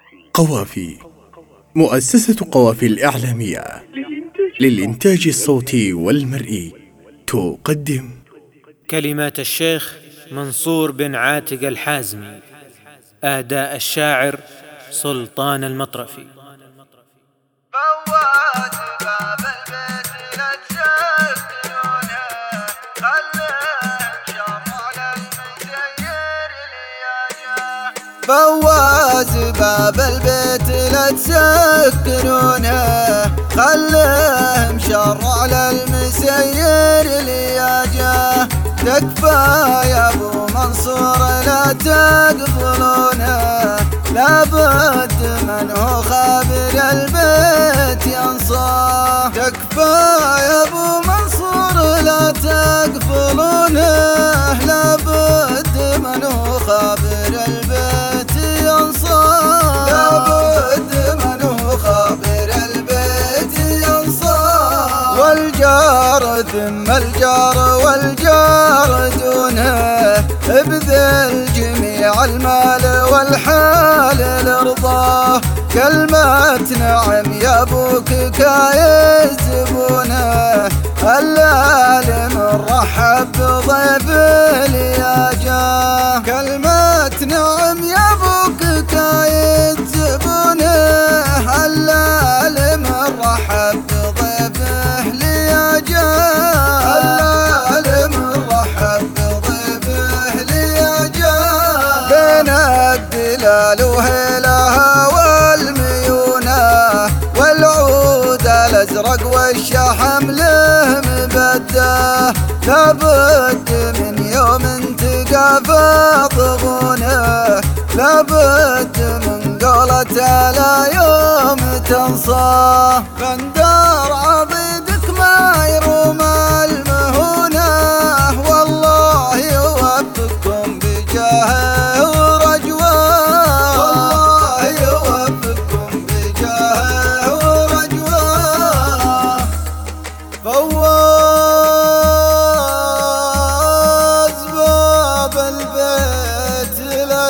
قوافي. مؤسسة قوافي الإعلامية للإنتاج الصوتي والمرئي تقدم كلمات الشيخ منصور بن عاتق الحازمي، أهداء الشاعر سلطان المطرفي. فواز باب البيت لا تسكرونه، خلهم شر على المسير لياجه. تكفى يا ابو منصور لا تقبلونه، لابد من هو خابر البيت ينصاه. تكفى يا ابو منصور لا تقبلونه، لابد من هو خابر البيت ينصاه. لابد من هو خابر البيت ينصاه. والجار ثم الجار والجار دونه، ابذل جميع المال والحال لرضاه. كلمة نعم يا ابوك كايز زبونه، العالم رحب بضيف لياجاه. كلمة نعم يا ابوك كايز زبونه، العالم رحب بضيفه لياجاه. العالم رحب بضيفه لياجاه. بين الدلال وهيلها والميونه، والعود الازرق والشحم له مبده. لابد من يوم تقافى ضغونه، لابد من قولة على يوم تنصاه. بندار عضيدك ما يروم المهونه، والله يوفقكم بجاهه ورجواه. والله يوفقكم بجاهه ورجواه. فواز باب البيت لا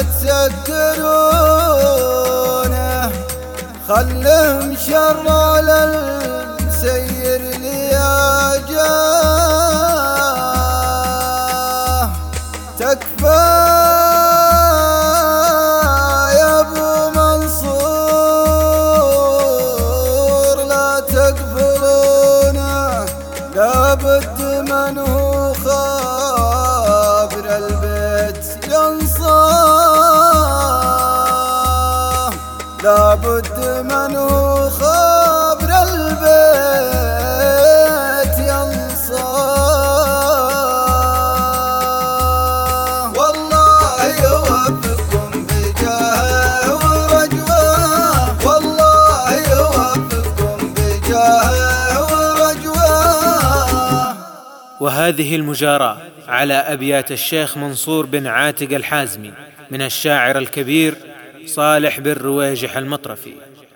تسكرونه، خلهم شر على المسير لياجاه. تكفى يا ابو منصور لا تقبلونه، لابد من هو خابر البيت ينصاه. لابد من هو خابر البيت ينصاه. والله يوفقكم بجاهه ورجواه. والله يوفقكم بجاهه ورجواه. وهذه المجاراة على أبيات الشيخ منصور بن عاتق الحازمي من الشاعر الكبير صالح بن رويجح المطرفي.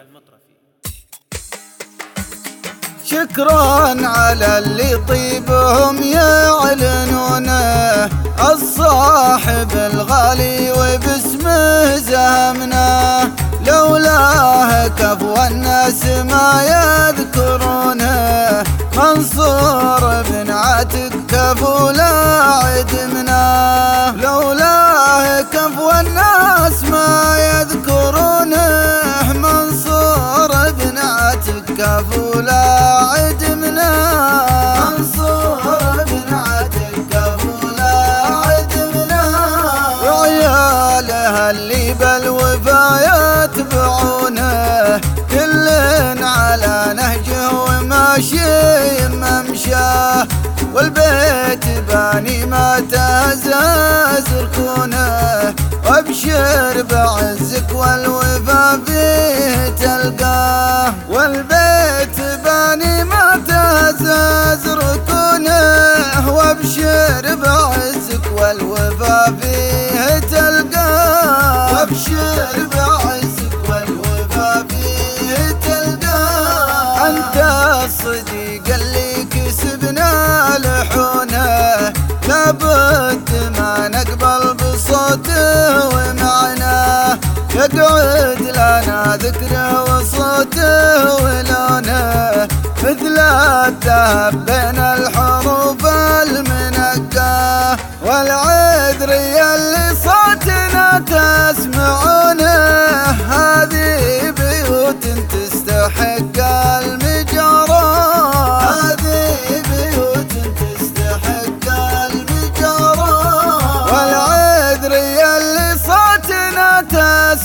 شكرا على اللي طيبهم يعلنونه، الصاحب الغالي وباسمه زهمنا. لولاه كفو الناس ما يذكرونه، منصور بن عاتق كفو لا عدمنا. لولاه كفو الناس ما يذكرونه، منصور بن عاتق كفو لا عدمنا. منصور بن عاتق كفو لا عدمنا. وعياله اللي بالوفا يتبعونه، كل على نهجه وماشي ممشاه. والبيت باني ما تهزاز ركونه، وابشر بعزك والوفا فيه تلقاه. والبيت باني ما تهزاز ركونه، وابشر بعزك والوفا فيه تلقاه. وابشر بعزك والوفا فيه تلقاه. انت الصديق اللي كسبنا لحونه، لابد ما نقبل بصوته ومعناه. تقعد لنا ذكره وصوته ولونه مثل الذهب بين الحروف المنقاه. والعذري اللي صوتنا تسمعونه هذه بيوت تستحق المجاراه، هذه بيوت تستحق المجاراه. والعذري اللي صوتنا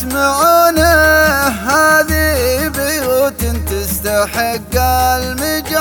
تسمعونه هذه بيوت تستحق المجاراه.